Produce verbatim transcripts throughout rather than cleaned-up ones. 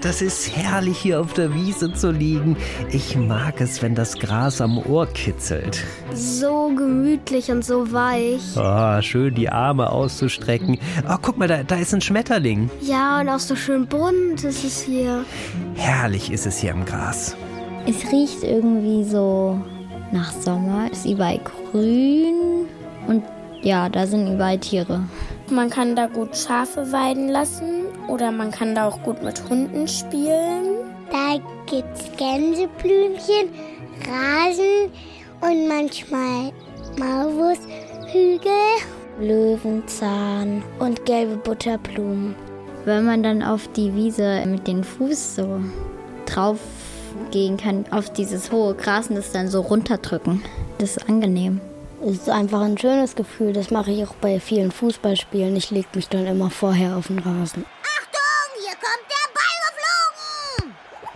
das ist herrlich, hier auf der Wiese zu liegen. Ich mag es, wenn das Gras am Ohr kitzelt. So gemütlich und so weich. Oh, schön die Arme auszustrecken. Oh, guck mal, da, da ist ein Schmetterling. Ja, und auch so schön bunt ist es hier. Herrlich ist es hier im Gras. Es riecht irgendwie so nach Sommer. Es ist überall grün und ja, da sind überall Tiere. Man kann da gut Schafe weiden lassen oder man kann da auch gut mit Hunden spielen. Da gibt's Gänseblümchen, Rasen und manchmal Maulwurfshügel, Löwenzahn und gelbe Butterblumen. Wenn man dann auf die Wiese mit dem Fuß so drauf gehen kann, auf dieses hohe Gras und das dann so runterdrücken, das ist angenehm. Es ist einfach ein schönes Gefühl. Das mache ich auch bei vielen Fußballspielen. Ich lege mich dann immer vorher auf den Rasen. Achtung, hier kommt der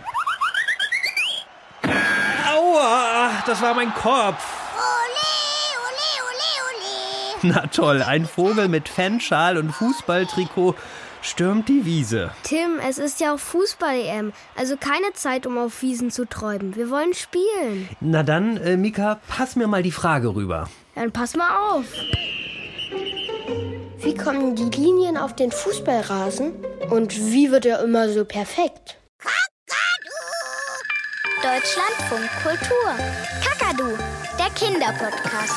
Ball geflogen. Aua, das war mein Kopf. Ole, ole, ole, ole. Na toll, ein Vogel mit Fanschal und Fußballtrikot stürmt die Wiese. Tim, es ist ja auch Fußball-E M. Also keine Zeit, um auf Wiesen zu träumen. Wir wollen spielen. Na dann, äh, Mika, pass mir mal die Frage rüber. Dann pass mal auf. Wie kommen die Linien auf den Fußballrasen? Und wie wird er immer so perfekt? Deutschlandfunk Kultur. Kakadu, der Kinderpodcast.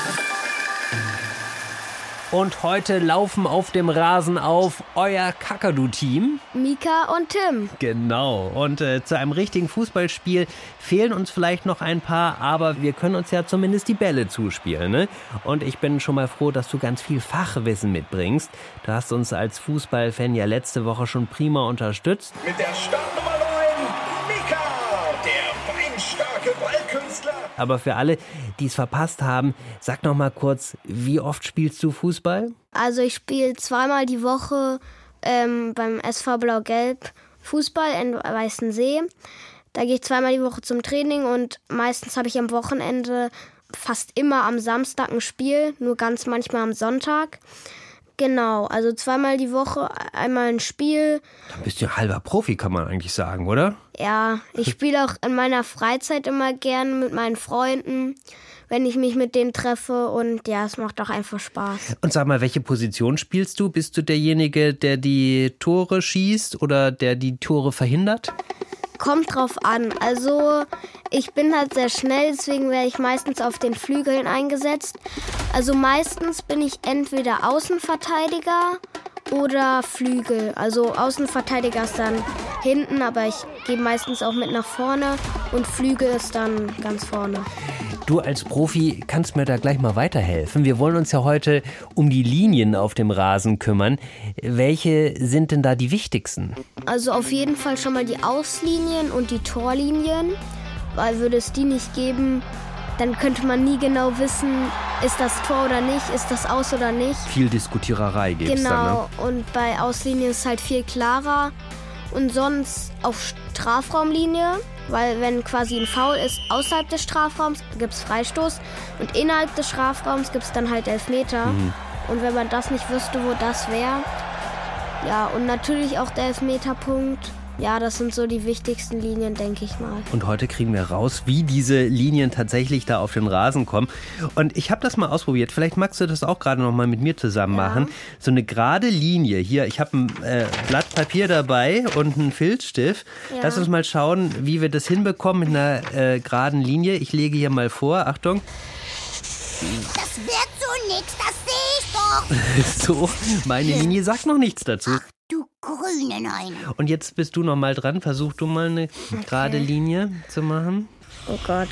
Und heute laufen auf dem Rasen auf euer Kakadu-Team. Mika und Tim. Genau. Und äh, zu einem richtigen Fußballspiel fehlen uns vielleicht noch ein paar, aber wir können uns ja zumindest die Bälle zuspielen, ne? Und ich bin schon mal froh, dass du ganz viel Fachwissen mitbringst. Du hast uns als Fußballfan ja letzte Woche schon prima unterstützt. Mit der Startnummer neun, Mika, der beinstarke Ballkünstler. Aber für alle, die es verpasst haben, sag noch mal kurz, wie oft spielst du Fußball? Also ich spiele zweimal die Woche ähm, beim S V Blau-Gelb Fußball in Weißensee. Da gehe ich zweimal die Woche zum Training und meistens habe ich am Wochenende fast immer am Samstag ein Spiel, nur ganz manchmal am Sonntag. Genau, also zweimal die Woche, einmal ein Spiel. Dann bist du ja halber Profi, kann man eigentlich sagen, oder? Ja, ich spiele auch in meiner Freizeit immer gern mit meinen Freunden, wenn ich mich mit denen treffe. Und ja, es macht auch einfach Spaß. Und sag mal, welche Position spielst du? Bist du derjenige, der die Tore schießt oder der die Tore verhindert? Kommt drauf an. Also ich bin halt sehr schnell, deswegen werde ich meistens auf den Flügeln eingesetzt. Also meistens bin ich entweder Außenverteidiger oder Flügel. Also Außenverteidiger ist dann hinten, aber ich gehe meistens auch mit nach vorne und Flügel ist dann ganz vorne. Du als Profi kannst mir da gleich mal weiterhelfen. Wir wollen uns ja heute um die Linien auf dem Rasen kümmern. Welche sind denn da die wichtigsten? Also auf jeden Fall schon mal die Auslinien und die Torlinien, weil würde es die nicht geben, dann könnte man nie genau wissen, ist das Tor oder nicht, ist das Aus oder nicht. Viel Diskutiererei gibt es genau, dann, ne? Und bei Auslinien ist es halt viel klarer. Und sonst auf Strafraumlinie, weil wenn quasi ein Foul ist außerhalb des Strafraums, gibt es Freistoß. Und innerhalb des Strafraums gibt es dann halt Elfmeter. Mhm. Und wenn man das nicht wüsste, wo das wäre. Ja, und natürlich auch der Elfmeterpunkt. Ja, das sind so die wichtigsten Linien, denke ich mal. Und heute kriegen wir raus, wie diese Linien tatsächlich da auf den Rasen kommen. Und ich habe das mal ausprobiert. Vielleicht magst du das auch gerade noch mal mit mir zusammen machen. Ja. So eine gerade Linie. Hier, ich habe ein äh, Blatt Papier dabei und einen Filzstift. Ja. Lass uns mal schauen, wie wir das hinbekommen mit einer äh, geraden Linie. Ich lege hier mal vor. Achtung. Das wird so nix, das sehe ich doch. So, meine Linie sagt noch nichts dazu. Ach, du grüne Neune. Und jetzt bist du noch mal dran. Versuch du mal eine okay. gerade Linie zu machen. Oh Gott.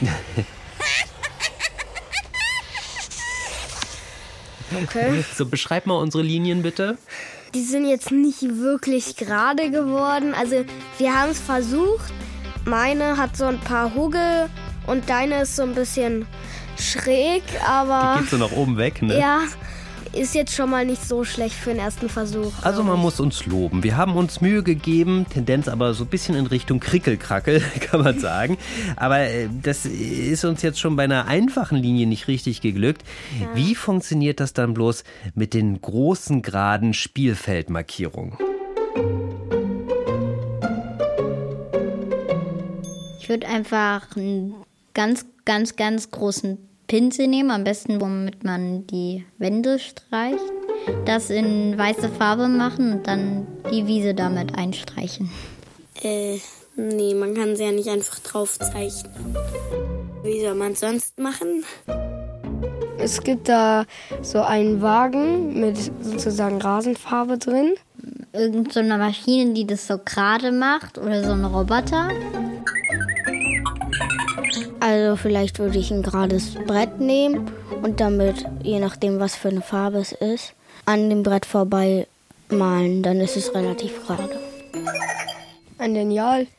Okay. So, beschreib mal unsere Linien bitte. Die sind jetzt nicht wirklich gerade geworden. Also wir haben es versucht. Meine hat so ein paar Hugel und deine ist so ein bisschen schräg, aber... Die geht so nach oben weg, ne? Ja, ist jetzt schon mal nicht so schlecht für den ersten Versuch. Also man muss uns loben. Wir haben uns Mühe gegeben, Tendenz aber so ein bisschen in Richtung Krickelkrackel, kann man sagen. Aber das ist uns jetzt schon bei einer einfachen Linie nicht richtig geglückt. Ja. Wie funktioniert das dann bloß mit den großen, geraden Spielfeldmarkierungen? Ich würde einfach einen ganz, ganz, ganz großen Pinsel nehmen, am besten, womit man die Wände streicht. Das in weiße Farbe machen und dann die Wiese damit einstreichen. Äh, nee, man kann sie ja nicht einfach drauf zeichnen. Wie soll man es sonst machen? Es gibt da so einen Wagen mit sozusagen Rasenfarbe drin. Irgend so eine Maschine, die das so gerade macht oder so ein Roboter. Also vielleicht würde ich ein gerades Brett nehmen und damit, je nachdem was für eine Farbe es ist, an dem Brett vorbei malen. Dann ist es relativ gerade. Ein Lineal.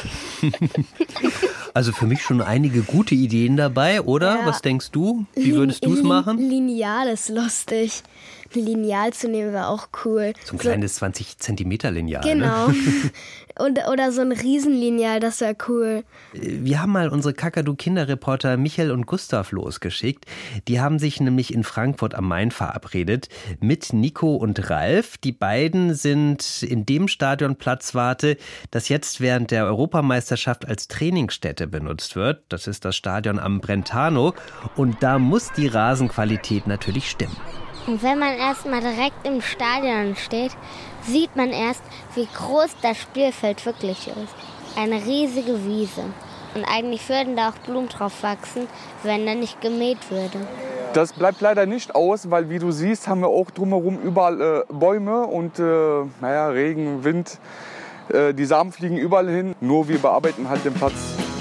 Also für mich schon einige gute Ideen dabei, oder? Ja. Was denkst du? Wie würdest du es machen? Lineal ist lustig. Ein Lineal zu nehmen wäre auch cool. So ein kleines so, zwanzig Zentimeter Lineal. Genau. Ne? Und, oder so ein Riesenlineal, das wäre cool. Wir haben mal unsere Kakadu-Kinderreporter Michael und Gustav losgeschickt. Die haben sich nämlich in Frankfurt am Main verabredet mit Nico und Ralf. Die beiden sind in dem Stadion Platzwarte, das jetzt während der Europameisterschaft als Trainingsstätte benutzt wird. Das ist das Stadion am Brentano. Und da muss die Rasenqualität natürlich stimmen. Und wenn man erst mal direkt im Stadion steht, sieht man erst, wie groß das Spielfeld wirklich ist. Eine riesige Wiese. Und eigentlich würden da auch Blumen drauf wachsen, wenn da nicht gemäht würde. Das bleibt leider nicht aus, weil wie du siehst, haben wir auch drumherum überall äh, Bäume und äh, naja, Regen, Wind. Äh, die Samen fliegen überall hin. Nur wir bearbeiten halt den Platz.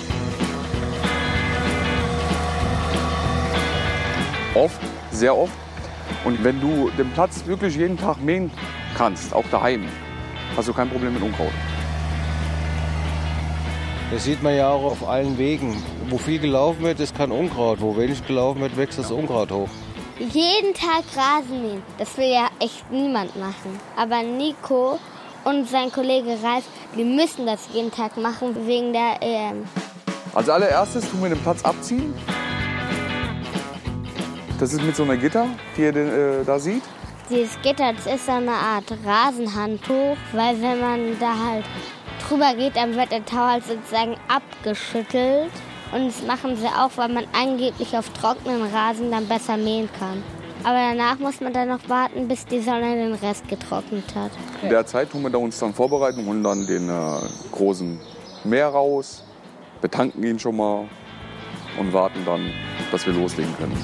Oft, sehr oft. Und wenn du den Platz wirklich jeden Tag mähen kannst, auch daheim, hast du kein Problem mit Unkraut. Das sieht man ja auch auf allen Wegen. Wo viel gelaufen wird, ist kein Unkraut. Wo wenig gelaufen wird, wächst das Unkraut hoch. Jeden Tag Rasen mähen, das will ja echt niemand machen. Aber Nico und sein Kollege Ralf, die müssen das jeden Tag machen wegen der E M. Als allererstes tun wir den Platz abziehen. Das ist mit so einer Gitter, die ihr äh, da seht. Dieses Gitter, das ist so eine Art Rasenhandtuch, weil wenn man da halt drüber geht, dann wird der Tau halt sozusagen abgeschüttelt. Und das machen sie auch, weil man angeblich auf trockenen Rasen dann besser mähen kann. Aber danach muss man dann noch warten, bis die Sonne den Rest getrocknet hat. In der Zeit tun wir da uns dann vorbereiten, holen dann den äh, großen Mäher raus, betanken ihn schon mal und warten dann, dass wir loslegen können.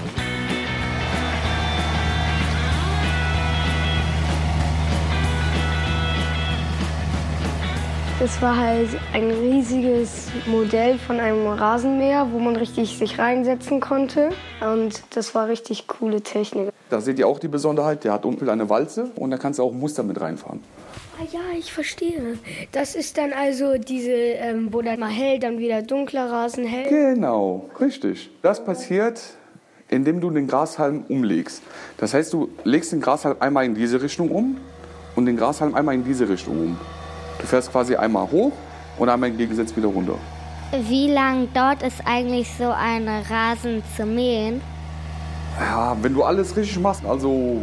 Das war halt ein riesiges Modell von einem Rasenmäher, wo man richtig sich reinsetzen konnte. Und das war richtig coole Technik. Da seht ihr auch die Besonderheit, der hat unten eine Walze und da kannst du auch ein Muster mit reinfahren. Ah ja, ich verstehe. Das ist dann also diese, ähm, wo dann mal hell, dann wieder dunkler Rasen hell. Genau, richtig. Das passiert, indem du den Grashalm umlegst. Das heißt, du legst den Grashalm einmal in diese Richtung um und den Grashalm einmal in diese Richtung um. Du fährst quasi einmal hoch und einmal im Gegensatz wieder runter. Wie lange dauert es eigentlich, so einen Rasen zu mähen? Ja, wenn du alles richtig machst, also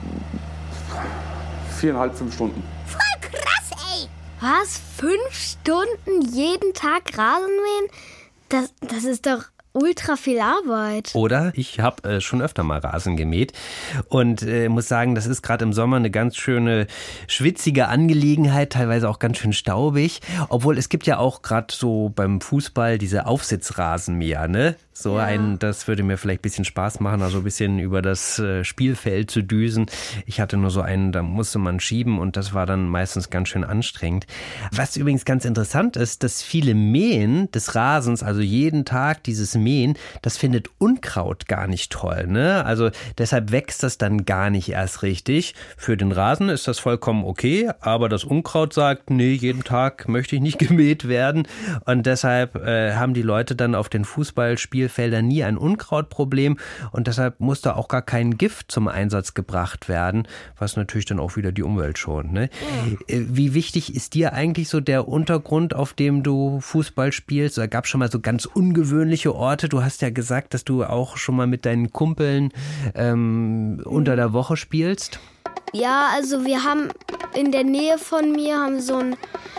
viereinhalb, fünf Stunden. Voll krass, ey! Was? Fünf Stunden jeden Tag Rasen mähen? Das, das ist doch ultra viel Arbeit. Oder? Ich habe äh, schon öfter mal Rasen gemäht und äh, muss sagen, das ist gerade im Sommer eine ganz schöne schwitzige Angelegenheit, teilweise auch ganz schön staubig. Obwohl es gibt ja auch gerade so beim Fußball diese Aufsitzrasenmäher, ne? So ja. ein, das würde mir vielleicht ein bisschen Spaß machen, also ein bisschen über das äh, Spielfeld zu düsen. Ich hatte nur so einen, da musste man schieben und das war dann meistens ganz schön anstrengend. Was übrigens ganz interessant ist, dass viele Mähen des Rasens, also jeden Tag dieses Mähen, das findet Unkraut gar nicht toll, ne? Also deshalb wächst das dann gar nicht erst richtig. Für den Rasen ist das vollkommen okay, aber das Unkraut sagt, nee, jeden Tag möchte ich nicht gemäht werden und deshalb äh, haben die Leute dann auf den Fußballspielen Spielfeldern nie ein Unkrautproblem und deshalb muss da auch gar kein Gift zum Einsatz gebracht werden, was natürlich dann auch wieder die Umwelt schont. Ne? Ja. Wie wichtig ist dir eigentlich so der Untergrund, auf dem du Fußball spielst? Da gab es schon mal so ganz ungewöhnliche Orte. Du hast ja gesagt, dass du auch schon mal mit deinen Kumpeln ähm, unter der Woche spielst. Ja, also wir haben in der Nähe von mir haben so ein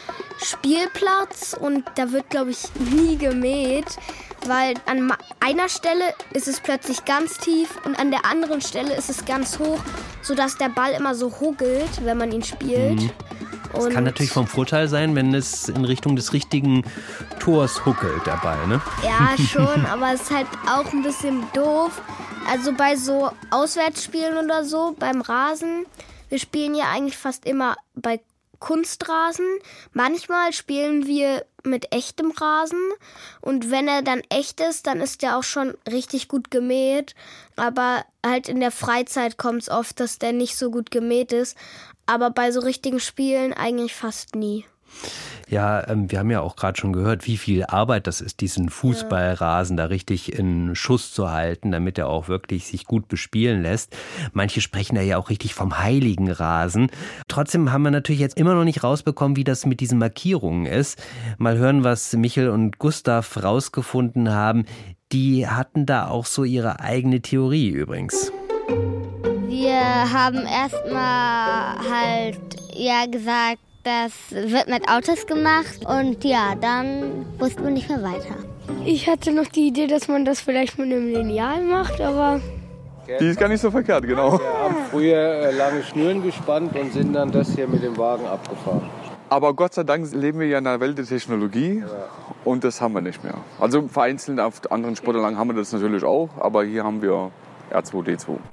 Spielplatz und da wird, glaube ich, nie gemäht, weil an einer Stelle ist es plötzlich ganz tief und an der anderen Stelle ist es ganz hoch, sodass der Ball immer so huggelt, wenn man ihn spielt. Mhm. Das kann natürlich vom Vorteil sein, wenn es in Richtung des richtigen Tors huckelt, der Ball, ne? Ja, schon, aber es ist halt auch ein bisschen doof. Also bei so Auswärtsspielen oder so, beim Rasen, wir spielen ja eigentlich fast immer bei Kunstrasen. Manchmal spielen wir mit echtem Rasen und wenn er dann echt ist, dann ist der auch schon richtig gut gemäht. Aber halt in der Freizeit kommt es oft, dass der nicht so gut gemäht ist. Aber bei so richtigen Spielen eigentlich fast nie. Ja, ähm, wir haben ja auch gerade schon gehört, wie viel Arbeit das ist, diesen Fußballrasen da richtig in Schuss zu halten, damit er auch wirklich sich gut bespielen lässt. Manche sprechen da ja auch richtig vom heiligen Rasen. Trotzdem haben wir natürlich jetzt immer noch nicht rausbekommen, wie das mit diesen Markierungen ist. Mal hören, was Michel und Gustav rausgefunden haben. Die hatten da auch so ihre eigene Theorie übrigens. Wir haben erstmal halt ja gesagt, das wird mit Autos gemacht und ja, dann wussten wir nicht mehr weiter. Ich hatte noch die Idee, dass man das vielleicht mit einem Lineal macht, aber... Die ist gar nicht so verkehrt, genau. Wir haben früher lange Schnüren gespannt und sind dann das hier mit dem Wagen abgefahren. Aber Gott sei Dank leben wir ja in einer Welt der Technologie ja. Und das haben wir nicht mehr. Also vereinzelt auf anderen Sportanlagen haben wir das natürlich auch, aber hier haben wir R zwei D zwei.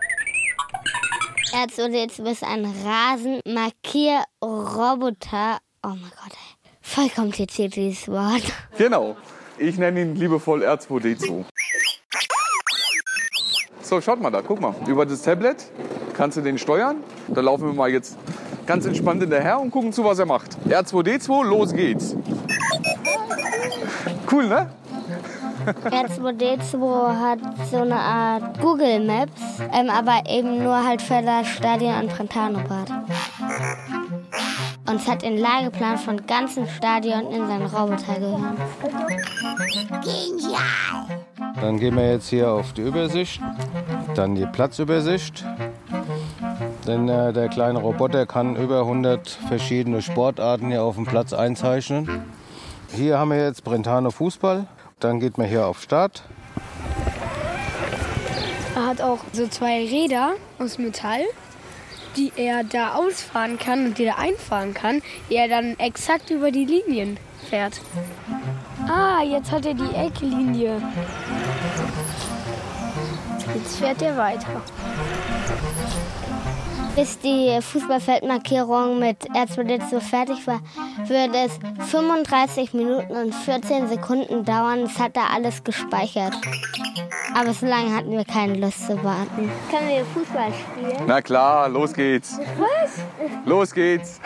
R zwei D zwei ist ein Rasenmarkierroboter. Oh mein Gott, ey. Voll kompliziert dieses Wort. Genau. Ich nenne ihn liebevoll R zwei D zwei. So, schaut mal da, guck mal. Über das Tablet kannst du den steuern. Da laufen wir mal jetzt ganz entspannt hinterher und gucken zu, was er macht. R zwei D zwei, los geht's. Cool, ne? R zwei D zwei hat so eine Art Google Maps, ähm, aber eben nur halt für das Stadion an Brentano-Bad. Und es hat den Lageplan von ganzen Stadion in seinen Roboter gehören. Genial! Dann gehen wir jetzt hier auf die Übersicht, dann die Platzübersicht. Denn äh, der kleine Roboter kann über hundert verschiedene Sportarten hier auf dem Platz einzeichnen. Hier haben wir jetzt Brentano Fußball. Dann geht man hier auf Start. Er hat auch so zwei Räder aus Metall, die er da ausfahren kann und die er einfahren kann, die er dann exakt über die Linien fährt. Ah, jetzt hat er die Ecklinie. Jetzt fährt er weiter. Bis die Fußballfeldmarkierung mit R zwei D zwei fertig war, würde es fünfunddreißig Minuten und vierzehn Sekunden dauern. Es hat da alles gespeichert. Aber so lange hatten wir keine Lust zu warten. Können wir Fußball spielen? Na klar, los geht's. Was? Los geht's.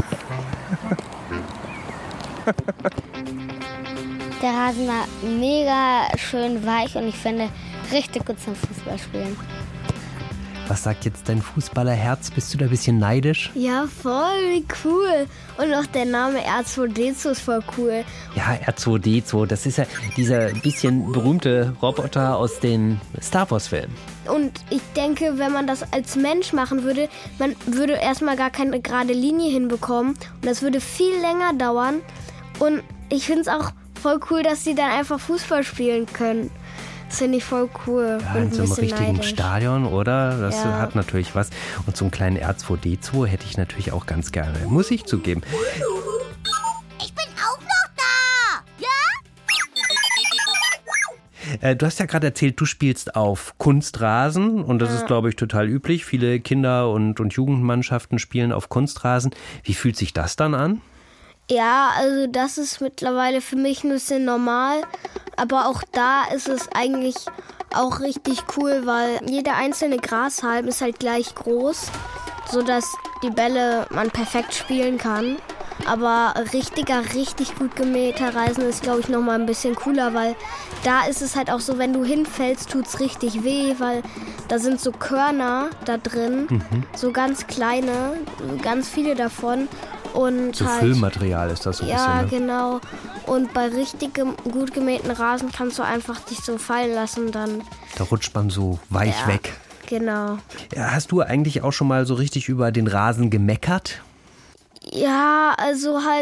Der Rasen war mega schön weich und ich finde richtig gut zum Fußballspielen. Was sagt jetzt dein Fußballerherz? Bist du da ein bisschen neidisch? Ja, voll, wie cool. Und auch der Name R zwei D zwei ist voll cool. Ja, R zwei D zwei, das ist ja dieser bisschen berühmte Roboter aus den Star Wars-Filmen. Und ich denke, wenn man das als Mensch machen würde, man würde erstmal gar keine gerade Linie hinbekommen. Und das würde viel länger dauern. Und ich finde es auch voll cool, dass sie dann einfach Fußball spielen können. Das finde ich voll cool. Ja, in so einem richtigen neidisch. Stadion, oder? Das ja. hat natürlich was. Und so einen kleinen R zwei D zwei hätte ich natürlich auch ganz gerne. Muss ich zugeben. Ich bin auch noch da! Ja? Äh, du hast ja gerade erzählt, du spielst auf Kunstrasen. Und das ja. ist, glaube ich, total üblich. Viele Kinder- und, und Jugendmannschaften spielen auf Kunstrasen. Wie fühlt sich das dann an? Ja, also das ist mittlerweile für mich ein bisschen normal. Aber auch da ist es eigentlich auch richtig cool, weil jeder einzelne Grashalm ist halt gleich groß, sodass die Bälle man perfekt spielen kann. Aber richtiger, richtig gut gemähter Rasen ist, glaube ich, nochmal ein bisschen cooler, weil da ist es halt auch so, wenn du hinfällst, tut's richtig weh, weil da sind so Körner da drin, mhm. so ganz kleine, ganz viele davon. Und so halt, Füllmaterial ist das so ein ja, bisschen, ne? genau. Und bei richtig gut gemähten Rasen kannst du einfach dich so fallen lassen dann. Da rutscht man so weich ja, weg. Genau. Ja, hast du eigentlich auch schon mal so richtig über den Rasen gemeckert? Ja, also halt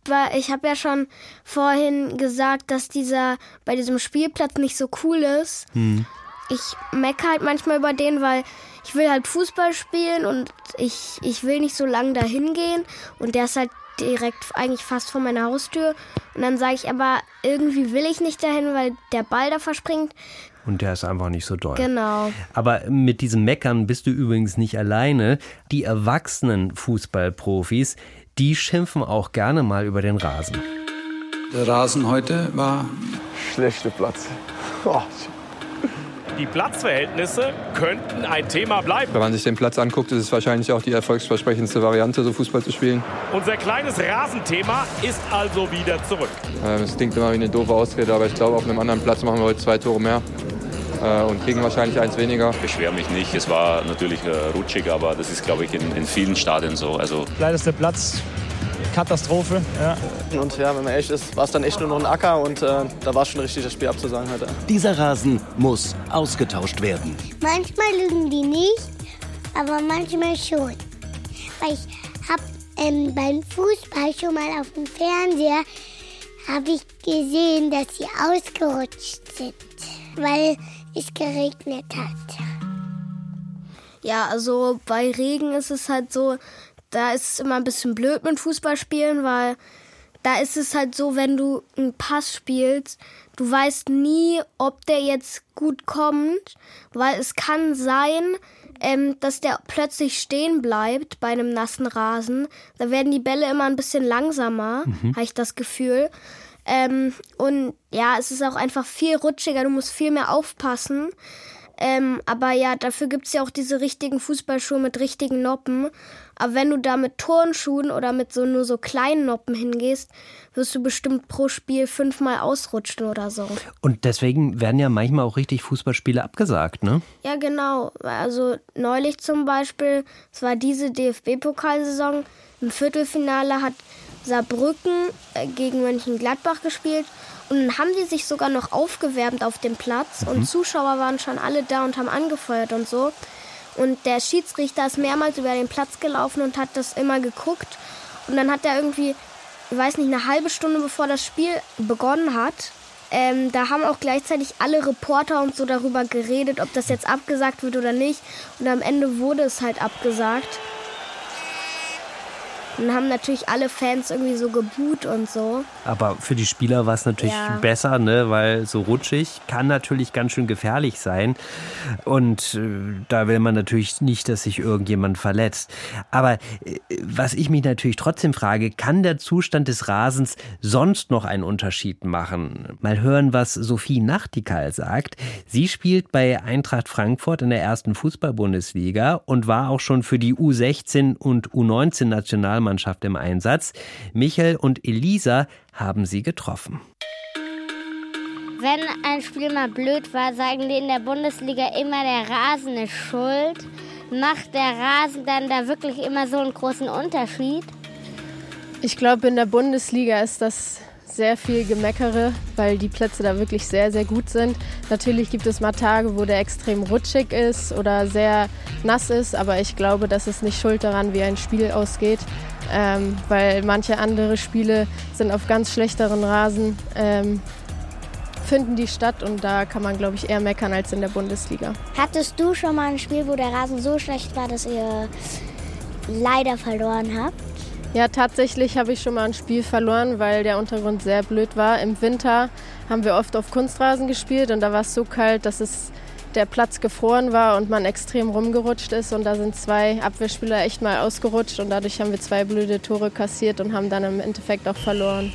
weil ich habe ja schon vorhin gesagt, dass dieser bei diesem Spielplatz nicht so cool ist. Hm. Ich meckere halt manchmal über den, weil ich will halt Fußball spielen und ich, ich will nicht so lange dahin gehen. Und der ist halt direkt eigentlich fast vor meiner Haustür. Und dann sage ich aber, irgendwie will ich nicht dahin, weil der Ball da verspringt. Und der ist einfach nicht so doll. Genau. Aber mit diesem Meckern bist du übrigens nicht alleine. Die erwachsenen Fußballprofis, die schimpfen auch gerne mal über den Rasen. Der Rasen heute war... Schlechter Platz. Oh. Die Platzverhältnisse könnten ein Thema bleiben. Wenn man sich den Platz anguckt, ist es wahrscheinlich auch die erfolgsversprechendste Variante, so Fußball zu spielen. Unser kleines Rasenthema ist also wieder zurück. Es ähm, klingt immer wie eine doofe Ausrede, aber ich glaube, auf einem anderen Platz machen wir heute zwei Tore mehr äh, und kriegen wahrscheinlich eins weniger. Ich beschwere mich nicht. Es war natürlich äh, rutschig, aber das ist, glaube ich, in, in vielen Stadien so. Also leider ist der Platz Katastrophe. Ja. Und ja, wenn man ehrlich ist, war es dann echt nur noch ein Acker und äh, da war es schon richtig, das Spiel abzusagen heute. Dieser Rasen muss ausgetauscht werden. Manchmal lügen die nicht, aber manchmal schon. Weil ich habe ähm, beim Fußball schon mal auf dem Fernseher habe ich gesehen, dass sie ausgerutscht sind, weil es geregnet hat. Ja, also bei Regen ist es halt so, da ist es immer ein bisschen blöd mit Fußballspielen, weil da ist es halt so, wenn du einen Pass spielst, du weißt nie, ob der jetzt gut kommt, weil es kann sein, ähm, dass der plötzlich stehen bleibt bei einem nassen Rasen. Da werden die Bälle immer ein bisschen langsamer, mhm. habe ich das Gefühl. Ähm, und ja, es ist auch einfach viel rutschiger, du musst viel mehr aufpassen. Ähm, aber ja, dafür gibt es ja auch diese richtigen Fußballschuhe mit richtigen Noppen. Aber wenn du da mit Turnschuhen oder mit so nur so kleinen Noppen hingehst, wirst du bestimmt pro Spiel fünfmal ausrutschen oder so. Und deswegen werden ja manchmal auch richtig Fußballspiele abgesagt, ne? Ja, genau. Also neulich zum Beispiel, es war diese D F B-Pokalsaison, im Viertelfinale hat Saarbrücken gegen Mönchengladbach gespielt. Und dann haben die sich sogar noch aufgewärmt auf dem Platz. Mhm. Und Zuschauer waren schon alle da und haben angefeuert und so. Und der Schiedsrichter ist mehrmals über den Platz gelaufen und hat das immer geguckt. Und dann hat er irgendwie, ich weiß nicht, eine halbe Stunde bevor das Spiel begonnen hat, ähm, da haben auch gleichzeitig alle Reporter und so darüber geredet, ob das jetzt abgesagt wird oder nicht. Und am Ende wurde es halt abgesagt. Und haben natürlich alle Fans irgendwie so geboot und so. Aber für die Spieler war es natürlich ja. besser, ne? Weil so rutschig kann natürlich ganz schön gefährlich sein. Und äh, da will man natürlich nicht, dass sich irgendjemand verletzt. Aber äh, was ich mich natürlich trotzdem frage, kann der Zustand des Rasens sonst noch einen Unterschied machen? Mal hören, was Sophie Nachtigall sagt. Sie spielt bei Eintracht Frankfurt in der ersten Fußball-Bundesliga und war auch schon für die U sechzehn und U neunzehn Nationalmannschaft im Einsatz. Michael und Elisa haben sie getroffen. Wenn ein Spiel mal blöd war, sagen die in der Bundesliga immer, der Rasen ist schuld. Macht der Rasen dann da wirklich immer so einen großen Unterschied? Ich glaube, in der Bundesliga ist das sehr viel Gemeckere, weil die Plätze da wirklich sehr, sehr gut sind. Natürlich gibt es mal Tage, wo der extrem rutschig ist oder sehr nass ist, aber ich glaube, das ist nicht schuld daran, wie ein Spiel ausgeht, ähm, weil manche andere Spiele sind auf ganz schlechteren Rasen, ähm, finden die statt und da kann man, glaube ich, eher meckern als in der Bundesliga. Hattest du schon mal ein Spiel, wo der Rasen so schlecht war, dass ihr leider verloren habt? Ja, tatsächlich habe ich schon mal ein Spiel verloren, weil der Untergrund sehr blöd war. Im Winter haben wir oft auf Kunstrasen gespielt und da war es so kalt, dass es der Platz gefroren war und man extrem rumgerutscht ist. Und da sind zwei Abwehrspieler echt mal ausgerutscht und dadurch haben wir zwei blöde Tore kassiert und haben dann im Endeffekt auch verloren.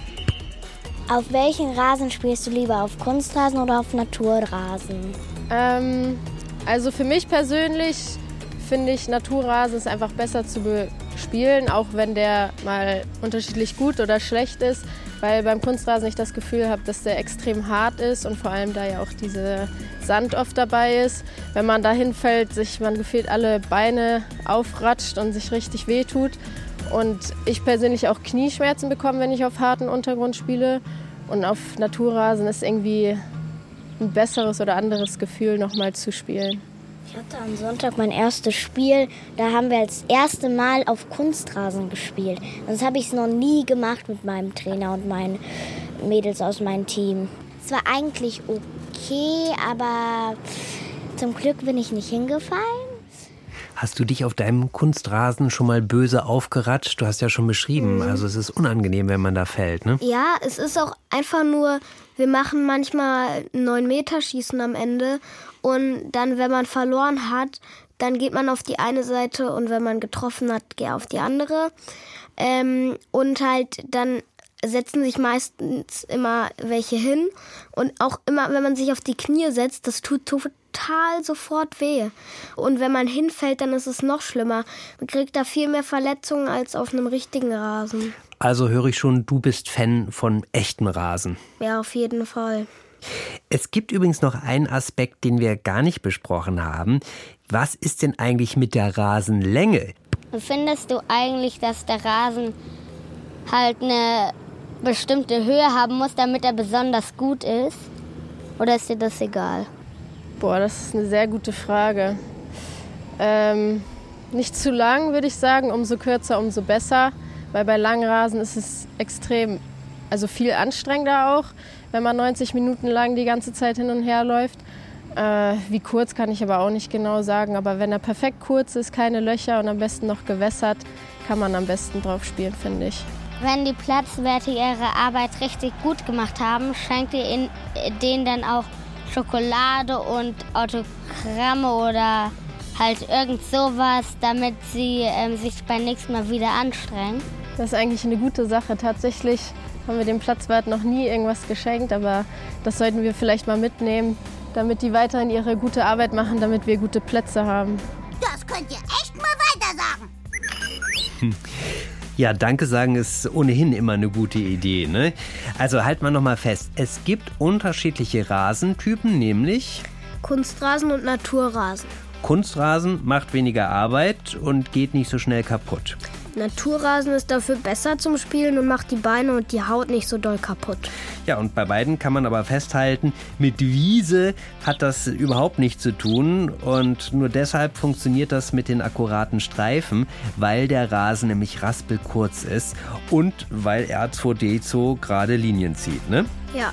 Auf welchen Rasen spielst du lieber? Auf Kunstrasen oder auf Naturrasen? Ähm, also für mich persönlich finde ich, Naturrasen ist einfach besser zu bespielen, auch wenn der mal unterschiedlich gut oder schlecht ist, weil beim Kunstrasen ich das Gefühl habe, dass der extrem hart ist und vor allem da ja auch diese Sand oft dabei ist. Wenn man da hinfällt, sich man gefühlt alle Beine aufratscht und sich richtig wehtut. Und ich persönlich auch Knieschmerzen bekomme, wenn ich auf harten Untergrund spiele. Und auf Naturrasen ist irgendwie ein besseres oder anderes Gefühl, nochmal zu spielen. Ich hatte am Sonntag mein erstes Spiel. Da haben wir das erste Mal auf Kunstrasen gespielt. Das habe ich noch nie gemacht mit meinem Trainer und meinen Mädels aus meinem Team. Es war eigentlich okay, aber zum Glück bin ich nicht hingefallen. Hast du dich auf deinem Kunstrasen schon mal böse aufgeratscht? Du hast ja schon beschrieben, also es ist unangenehm, wenn man da fällt, ne? Ja, es ist auch einfach nur, wir machen manchmal neun Meter Schießen am Ende und dann, wenn man verloren hat, dann geht man auf die eine Seite und wenn man getroffen hat, geht auf die andere. Ähm, und halt dann setzen sich meistens immer welche hin und auch immer, wenn man sich auf die Knie setzt, das tut total sofort weh. Und wenn man hinfällt, dann ist es noch schlimmer. Man kriegt da viel mehr Verletzungen als auf einem richtigen Rasen. Also höre ich schon, du bist Fan von echtem Rasen. Ja, auf jeden Fall. Es gibt übrigens noch einen Aspekt, den wir gar nicht besprochen haben. Was ist denn eigentlich mit der Rasenlänge? Findest du eigentlich, dass der Rasen halt eine bestimmte Höhe haben muss, damit er besonders gut ist? Oder ist dir das egal? Boah, das ist eine sehr gute Frage. Ähm, nicht zu lang, würde ich sagen. Umso kürzer, umso besser. Weil bei langen Rasen ist es extrem, also viel anstrengender auch, wenn man neunzig Minuten lang die ganze Zeit hin und her läuft. Äh, wie kurz kann ich aber auch nicht genau sagen. Aber wenn er perfekt kurz ist, keine Löcher und am besten noch gewässert, kann man am besten drauf spielen, finde ich. Wenn die Platzwärter ihre Arbeit richtig gut gemacht haben, schenkt ihr denen dann auch Schokolade und Autogramme oder halt irgend sowas, damit sie ähm, sich beim nächsten Mal wieder anstrengen. Das ist eigentlich eine gute Sache. Tatsächlich haben wir dem Platzwart noch nie irgendwas geschenkt, aber das sollten wir vielleicht mal mitnehmen, damit die weiterhin ihre gute Arbeit machen, damit wir gute Plätze haben. Das könnt ihr echt mal weiter sagen. Hm. Ja, Danke sagen ist ohnehin immer eine gute Idee, ne? Also halten wir noch mal fest, es gibt unterschiedliche Rasentypen, nämlich Kunstrasen und Naturrasen. Kunstrasen macht weniger Arbeit und geht nicht so schnell kaputt. Naturrasen ist dafür besser zum Spielen und macht die Beine und die Haut nicht so doll kaputt. Ja, und bei beiden kann man aber festhalten, mit Wiese hat das überhaupt nichts zu tun und nur deshalb funktioniert das mit den akkuraten Streifen, weil der Rasen nämlich raspelkurz ist und weil R zwei D zwei gerade Linien zieht, ne? Ja.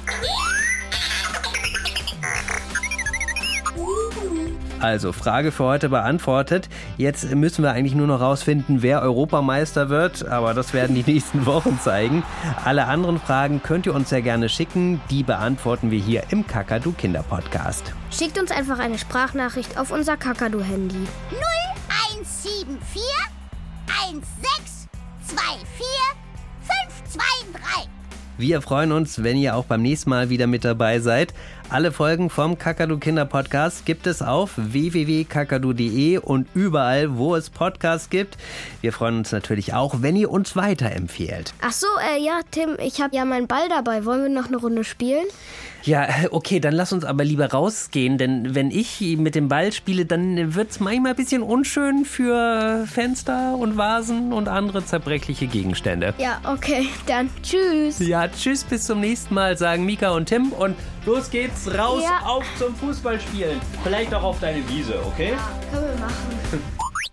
Also, Frage für heute beantwortet. Jetzt müssen wir eigentlich nur noch rausfinden, wer Europameister wird, aber das werden die nächsten Wochen zeigen. Alle anderen Fragen könnt ihr uns sehr gerne schicken, die beantworten wir hier im Kakadu Kinderpodcast. Schickt uns einfach eine Sprachnachricht auf unser Kakadu-Handy. null eins sieben vier eins sechs zwei vier fünf zwei drei. Wir freuen uns, wenn ihr auch beim nächsten Mal wieder mit dabei seid. Alle Folgen vom Kakadu Kinder Podcast gibt es auf w w w punkt kakadu punkt d e und überall, wo es Podcasts gibt. Wir freuen uns natürlich auch, wenn ihr uns weiterempfehlt. Ach so, äh, ja, Tim, ich habe ja meinen Ball dabei. Wollen wir noch eine Runde spielen? Ja, okay, dann lass uns aber lieber rausgehen, denn wenn ich mit dem Ball spiele, dann wird es manchmal ein bisschen unschön für Fenster und Vasen und andere zerbrechliche Gegenstände. Ja, okay, dann tschüss. Ja, tschüss, bis zum nächsten Mal, sagen Mika und Tim und los geht's, raus, ja. Auf zum Fußballspielen. Vielleicht auch auf deine Wiese, okay? Ja, können wir machen.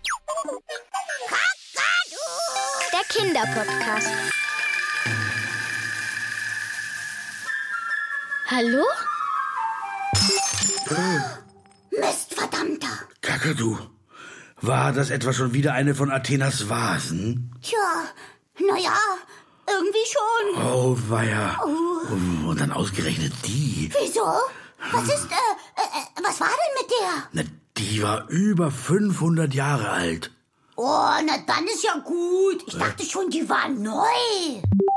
Der Kinderpodcast. Hallo? Mist, verdammter! Kakadu, war das etwa schon wieder eine von Athenas Vasen? Tja, naja, irgendwie schon. Oh, weia. Oh. Und dann ausgerechnet die. Wieso? Was ist, äh, äh, was war denn mit der? Na, die war über fünfhundert Jahre alt. Oh, na dann ist ja gut. Ich dachte schon, die war neu.